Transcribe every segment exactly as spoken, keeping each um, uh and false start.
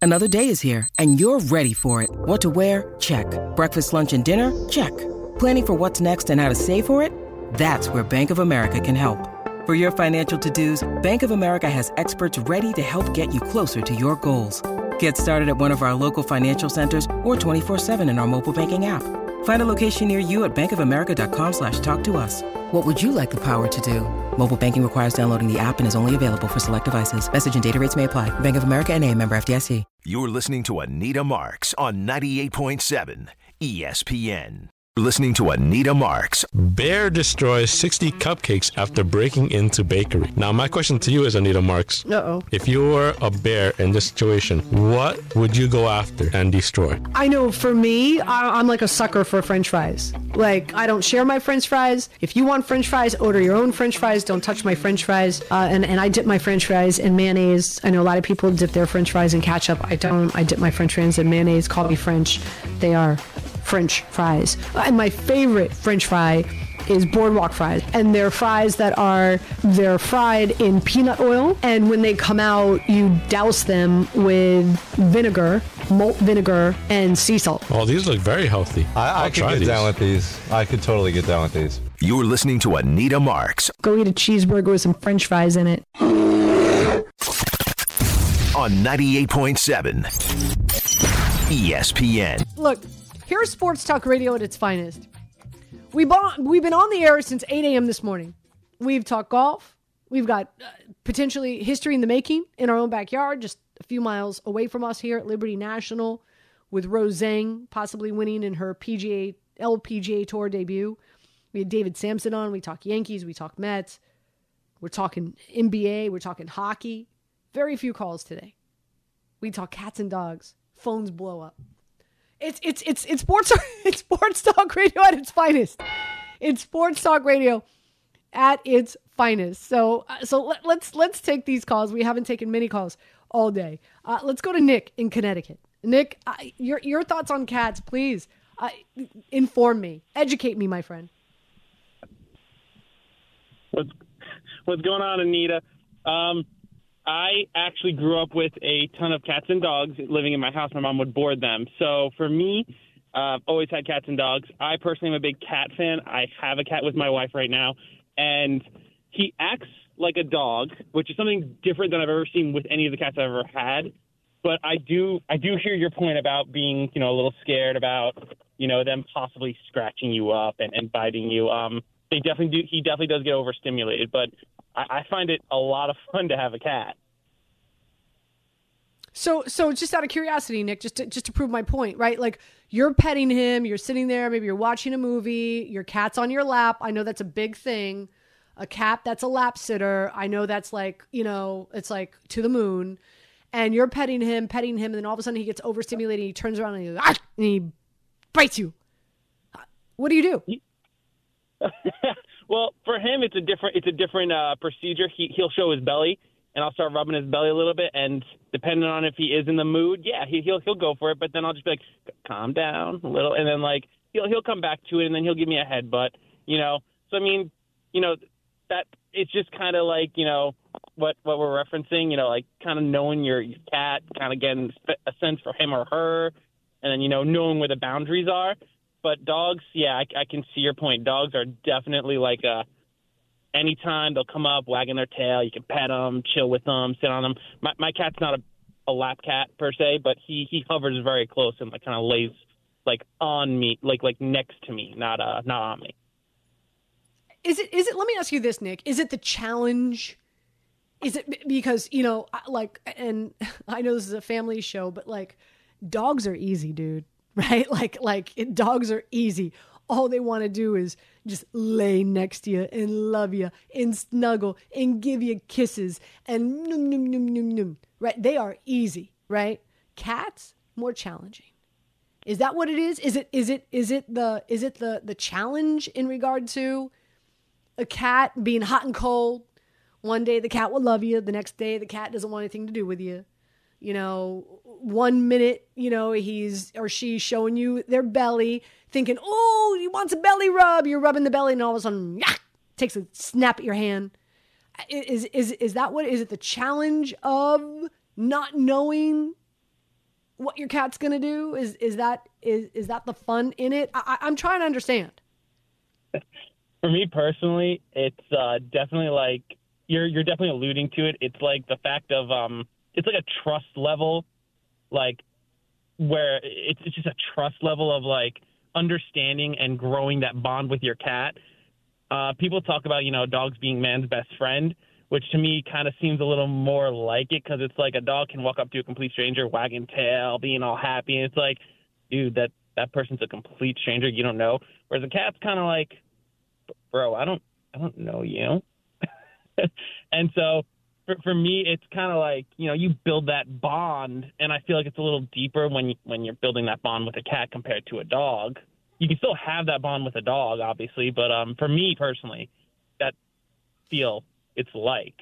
Another day is here, and you're ready for it. What to wear? Check. Breakfast, lunch, and dinner? Check. Planning for what's next and how to save for it? That's where Bank of America can help. For your financial to-dos, Bank of America has experts ready to help get you closer to your goals. Get started at one of our local financial centers or twenty-four seven in our mobile banking app. Find a location near you at bankofamerica.com slash talk to us. What would you like the power to do? Mobile banking requires downloading the app and is only available for select devices. Message and data rates may apply. Bank of America N A, member F D I C. You're listening to Anita Marks on ninety-eight point seven E S P N. You're listening to Anita Marks. Bear destroys sixty cupcakes after breaking into bakery. Now, my question to you is, Anita Marks. Uh-oh. If you were a bear in this situation, what would you go after and destroy? I know for me, I, I'm like a sucker for French fries. Like, I don't share my French fries. If you want French fries, order your own French fries. Don't touch my French fries. Uh, and, and I dip my French fries in mayonnaise. I know a lot of people dip their French fries in ketchup. I don't. I dip my French fries in mayonnaise. Call me French. They are French fries. And my favorite French fry is Boardwalk fries, and they're fries that are they're fried in peanut oil, and when they come out you douse them with vinegar, malt vinegar, and sea salt. Oh, these look very healthy. I, I could get these. down with these. I could totally get down with these. You're listening to Anita Marks. Go eat a cheeseburger with some French fries in it. On ninety-eight point seven E S P N. Look, here's Sports Talk Radio at its finest. We bought, we've been on the air since eight a.m. this morning. We've talked golf. We've got uh, potentially history in the making in our own backyard, just a few miles away from us here at Liberty National, with Rose Zhang possibly winning in her P G A L P G A Tour debut. We had David Sampson on. We talk Yankees. We talk Mets. We're talking N B A. We're talking hockey. Very few calls today. We talk cats and dogs. Phones blow up. It's it's it's it's sports it's sports talk radio at its finest. It's sports talk radio at its finest. So uh, so let, let's let's take these calls. We haven't taken many calls all day. Uh, let's go to Nick in Connecticut. Nick, uh, your your thoughts on cats, please. Uh, inform me, educate me, my friend. What's what's going on, Anita? Um, I actually grew up with a ton of cats and dogs living in my house. My mom would board them. So for me, uh, always had cats and dogs. I personally am a big cat fan. I have a cat with my wife right now, and he acts like a dog, which is something different than I've ever seen with any of the cats I've ever had. But I do I do hear your point about being, you know, a little scared about, you know, them possibly scratching you up and, and biting you. Um, they definitely do. He definitely does get overstimulated, but I, I find it a lot of fun to have a cat. So, so just out of curiosity, Nick, just to, just to prove my point, right? Like, you're petting him, you're sitting there, maybe you're watching a movie, your cat's on your lap. I know that's a big thing. A cat that's a lap sitter. I know that's like, you know, it's like to the moon. And you're petting him, petting him, and then all of a sudden he gets overstimulated. He turns around and he, ah! and he bites you. What do you do? Well, for him, it's a different it's a different uh, procedure. He he'll show his belly, and I'll start rubbing his belly a little bit. And depending on if he is in the mood, yeah, he, he'll he'll go for it. But then I'll just be like, calm down a little, and then like he'll he'll come back to it, and then he'll give me a headbutt. You know, so I mean, you know, that it's just kind of like, you know, what what we're referencing. You know, like kind of knowing your, your cat, kind of getting a sense for him or her, and then, you know, knowing where the boundaries are. But dogs, yeah, I, I can see your point. Dogs are definitely like a anytime they'll come up wagging their tail, you can pet them, chill with them, sit on them. My my cat's not a, a lap cat per se, but he, he hovers very close and like kind of lays like on me, like like next to me, not uh not on me. Is it is it? Let me ask you this, Nick. Is it the challenge? Is it because, you know, like, and I know this is a family show, but like, dogs are easy, dude. Right? Like, like it, dogs are easy. All they want to do is just lay next to you and love you and snuggle and give you kisses and num, num, num, num, num. Right? They are easy, right? Cats, more challenging. Is that what it is? Is it, is it, is it the, is it the, the challenge in regard to a cat being hot and cold? One day the cat will love you. The next day the cat doesn't want anything to do with you. You know, one minute, you know, he's or she's showing you their belly, thinking, oh, he wants a belly rub. You're rubbing the belly, and all of a sudden, yah, takes a snap at your hand. Is is is that what is it? The challenge of not knowing what your cat's going to do? Is is that is is that the fun in it? I, I'm trying to understand. For me personally, it's uh, definitely like you're you're definitely alluding to it. It's like the fact of um, it's like a trust level, like where it's it's just a trust level of like understanding and growing that bond with your cat. Uh, people talk about, you know, dogs being man's best friend, which to me kind of seems a little more like it, because it's like a dog can walk up to a complete stranger, wagging tail, being all happy, and it's like, dude, that, that person's a complete stranger you don't know. Whereas a cat's kind of like, bro, I don't I don't know you. And so for, for me, it's kind of like, you know, you build that bond, and I feel like it's a little deeper when you, when you're building that bond with a cat compared to a dog. You can still have that bond with a dog, obviously, but um, for me personally, that feel it's like.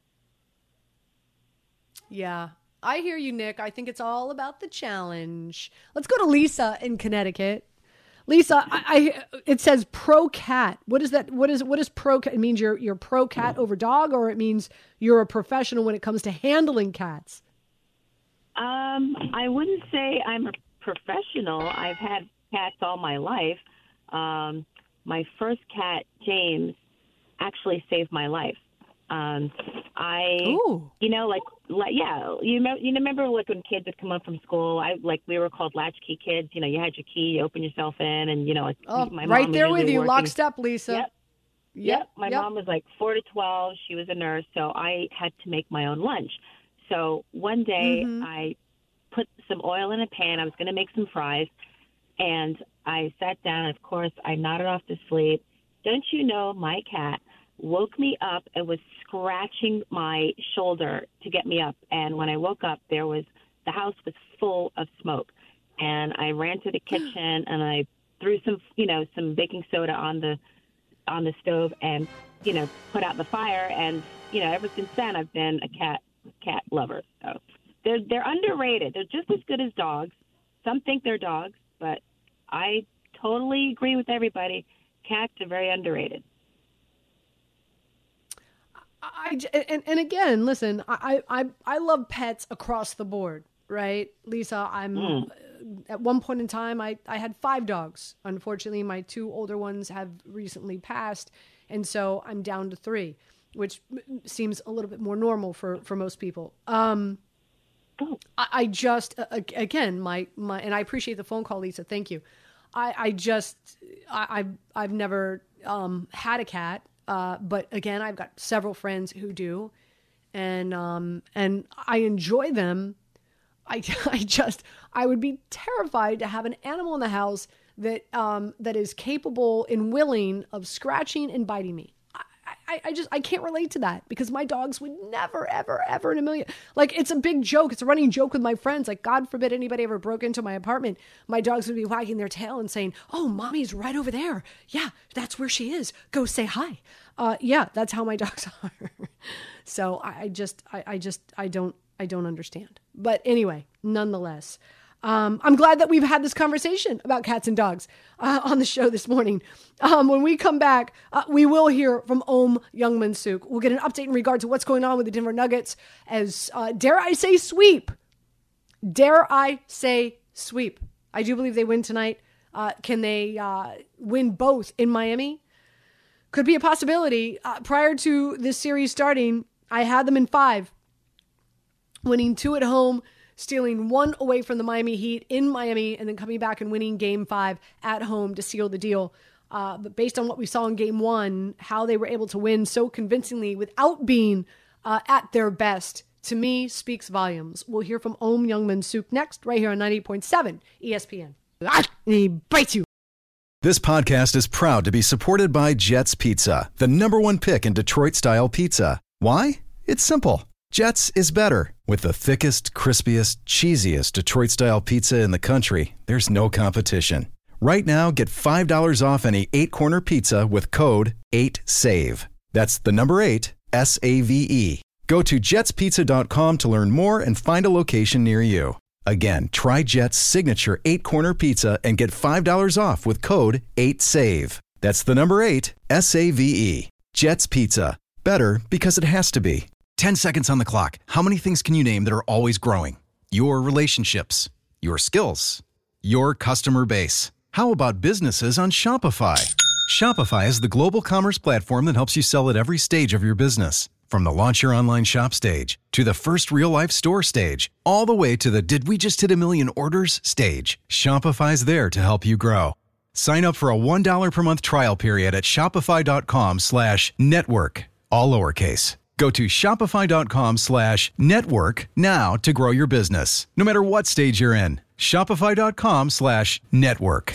Yeah, I hear you, Nick. I think it's all about the challenge. Let's go to Lisa in Connecticut. Lisa, I, I it says pro cat. What is that? What is what is pro cat? It means you're you're pro cat over dog, or it means you're a professional when it comes to handling cats? Um, I wouldn't say I'm a professional. I've had cats all my life. Um, my first cat, James, actually saved my life. Um, I, Ooh. you know, like, like, yeah, you remember, you remember like when kids would come up from school, I like, we were called latchkey kids. You know, you had your key, you open yourself in, and, you know, like, oh, my mom right there with you, working. lockstep, Lisa. Yep. Yep. Yep. My yep. mom was like four to twelve. She was a nurse. So I had to make my own lunch. So one day Mm-hmm. I put some oil in a pan. I was going to make some fries. And I sat down. Of course, I nodded off to sleep. Don't you know, my cat woke me up and was scratching my shoulder to get me up. And when I woke up, there was the house was full of smoke. And I ran to the kitchen and I threw some, you know, some baking soda on the on the stove and, you know, put out the fire. And, you know, ever since then, I've been a cat cat lover. So they're they're underrated. They're just as good as dogs. Some think they're dogs, but I totally agree with everybody. Cats are very underrated. I, and, and again, listen, I, I, I love pets across the board, right? Lisa, I'm mm. at one point in time, I, I had five dogs. Unfortunately, my two older ones have recently passed. And so I'm down to three, which seems a little bit more normal for, for most people. Um, oh. I, I just, uh, again, my, my, and I appreciate the phone call, Lisa. Thank you. I, I just, I, I've, I've never um, had a cat. Uh, but again, I've got several friends who do, and um, and I enjoy them. I, I just, I would be terrified to have an animal in the house that um, that is capable and willing of scratching and biting me. I, I just, I can't relate to that because my dogs would never, ever, ever in a million, like it's a big joke. It's a running joke with my friends. Like, God forbid anybody ever broke into my apartment. My dogs would be wagging their tail and saying, "Oh, mommy's right over there. Yeah, that's where she is. Go say hi." Uh, yeah, that's how my dogs are. So I, I just, I, I just, I don't, I don't understand. But anyway, nonetheless, Um, I'm glad that we've had this conversation about cats and dogs uh, on the show this morning. Um, when we come back, uh, we will hear from Om Youngmin-Suk. We'll get an update in regard to what's going on with the Denver Nuggets as, uh, dare I say, sweep. Dare I say sweep. I do believe they win tonight. Uh, can they uh, win both in Miami? Could be a possibility. Uh, prior to this series starting, I had them in five, winning two at home, stealing one away from the Miami Heat in Miami, and then coming back and winning game five at home to seal the deal. Uh, but based on what we saw in game one, how they were able to win so convincingly without being uh, at their best, to me, speaks volumes. We'll hear from Om Youngmin-Suk next, right here on ninety-eight point seven E S P N. Ah, and he bites you. This podcast is proud to be supported by Jets Pizza, the number one pick in Detroit-style pizza. Why? It's simple. Jets is better. With the thickest, crispiest, cheesiest Detroit-style pizza in the country, there's no competition. Right now, get five dollars off any eight-corner pizza with code eight save. That's the number eight, S A V E. Go to jets pizza dot com to learn more and find a location near you. Again, try Jet's signature eight-corner pizza and get five dollars off with code eight save. That's the number eight, S A V E. Jet's Pizza. Better because it has to be. ten seconds on the clock. How many things can you name that are always growing? Your relationships, your skills, your customer base. How about businesses on Shopify? Shopify is the global commerce platform that helps you sell at every stage of your business. From the launch your online shop stage, to the first real-life store stage, all the way to the did we just hit a million orders stage, Shopify's there to help you grow. Sign up for a one dollar per month trial period at shopify.com slash network, all lowercase. Go to shopify.com slash network now to grow your business, no matter what stage you're in. Shopify.com slash network.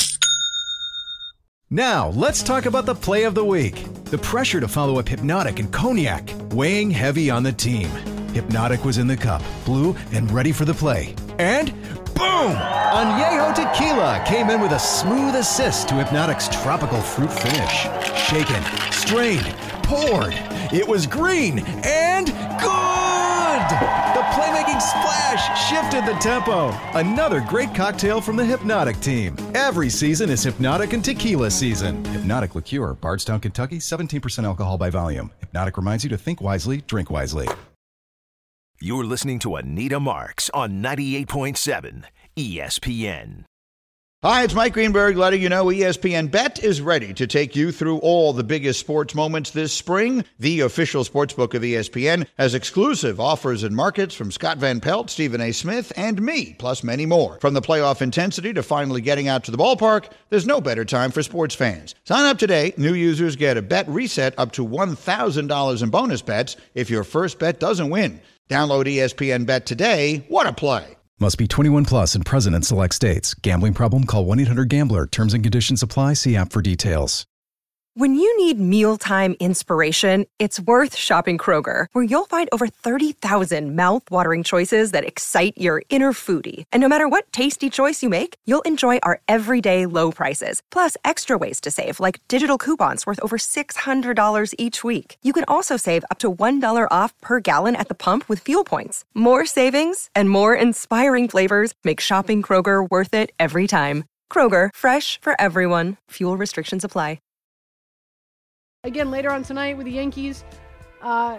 Now, let's talk about the play of the week. The pressure to follow up Hypnotic and Cognac, weighing heavy on the team. Hypnotic was in the cup, blue, and ready for the play. And boom! Añejo Tequila came in with a smooth assist to Hypnotic's tropical fruit finish. Shaken, strained, poured. It was green and good! The playmaking splash shifted the tempo. Another great cocktail from the Hypnotic team. Every season is Hypnotic and Tequila season. Hypnotic Liqueur, Bardstown, Kentucky, seventeen percent alcohol by volume. Hypnotic reminds you to think wisely, drink wisely. You're listening to Anita Marks on ninety-eight point seven E S P N. Hi, it's Mike Greenberg letting you know E S P N Bet is ready to take you through all the biggest sports moments this spring. The official sportsbook of E S P N has exclusive offers and markets from Scott Van Pelt, Stephen A. Smith, and me, plus many more. From the playoff intensity to finally getting out to the ballpark, there's no better time for sports fans. Sign up today. New users get a bet reset up to one thousand dollars in bonus bets if your first bet doesn't win. Download E S P N Bet today. What a play. Must be twenty-one plus and present in select states. Gambling problem? Call one eight hundred gambler. Terms and conditions apply. See app for details. When you need mealtime inspiration, it's worth shopping Kroger, where you'll find over thirty thousand mouth-watering choices that excite your inner foodie. And no matter what tasty choice you make, you'll enjoy our everyday low prices, plus extra ways to save, like digital coupons worth over six hundred dollars each week. You can also save up to one dollar off per gallon at the pump with fuel points. More savings and more inspiring flavors make shopping Kroger worth it every time. Kroger, fresh for everyone. Fuel restrictions apply. Again, later on tonight with the Yankees. Uh,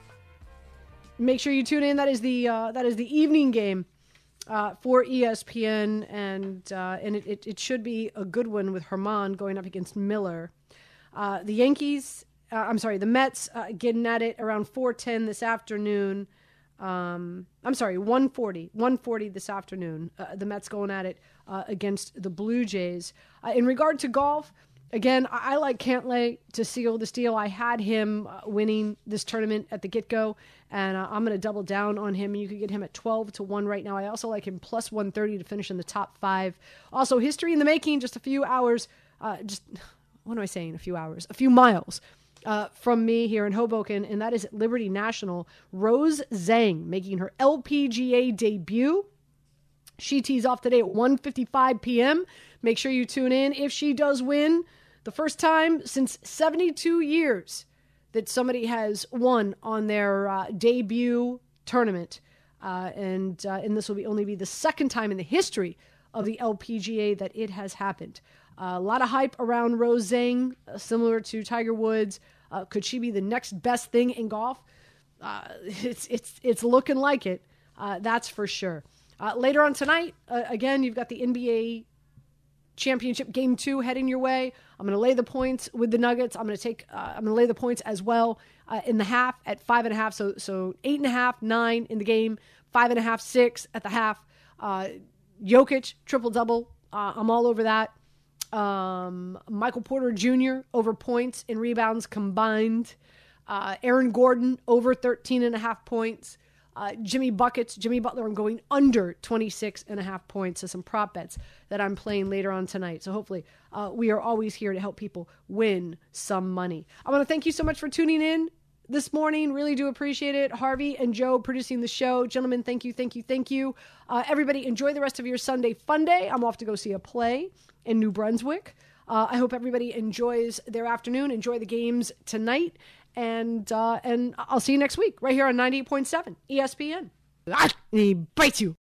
make sure you tune in. That is the uh, that is the evening game uh, for E S P N, and uh, and it, it, it should be a good one with Herman going up against Miller. Uh, the Yankees, uh, I'm sorry, the Mets uh, getting at it around four ten this afternoon. Um, I'm sorry, one forty this afternoon. Uh, the Mets going at it uh, against the Blue Jays. Uh, in regard to golf, again, I, I like Cantlay to seal this deal. I had him uh, winning this tournament at the get-go, and uh, I'm going to double down on him. You could get him at twelve to one right now. I also like him plus one thirty to finish in the top five. Also, history in the making, just a few hours, uh, just, what am I saying, a few hours? A few miles uh, from me here in Hoboken, and that is at Liberty National. Rose Zhang making her L P G A debut. She tees off today at one fifty-five p.m. Make sure you tune in. If she does win, the first time since seventy-two years that somebody has won on their uh, debut tournament. Uh, and uh, and this will be only be the second time in the history of the L P G A that it has happened. Uh, a lot of hype around Rose Zhang, uh, similar to Tiger Woods. Uh, could she be the next best thing in golf? Uh, it's it's it's looking like it. Uh, that's for sure. Uh, later on tonight, uh, again, you've got the N B A Championship Game Two heading your way. I'm going to lay the points with the Nuggets. I'm going to take. Uh, I'm going to lay the points as well uh, in the half at five and a half. So so eight and a half, nine in the game, five and a half, six at the half. Uh, Jokic triple double. Uh, I'm all over that. Um, Michael Porter Junior over points and rebounds combined. Uh, Aaron Gordon over thirteen and a half points. Uh, Jimmy Buckets, Jimmy Butler, I'm going under twenty-six and a half points. So some prop bets that I'm playing later on tonight. So hopefully uh, we are always here to help people win some money. I want to thank you so much for tuning in this morning. Really do appreciate it. Harvey and Joe producing the show. Gentlemen, thank you, thank you, thank you. Uh, everybody enjoy the rest of your Sunday fun day. I'm off to go see a play in New Brunswick. Uh, I hope everybody enjoys their afternoon. Enjoy the games tonight. And uh, and I'll see you next week right here on ninety-eight point seven E S P N. Ah, he bites you.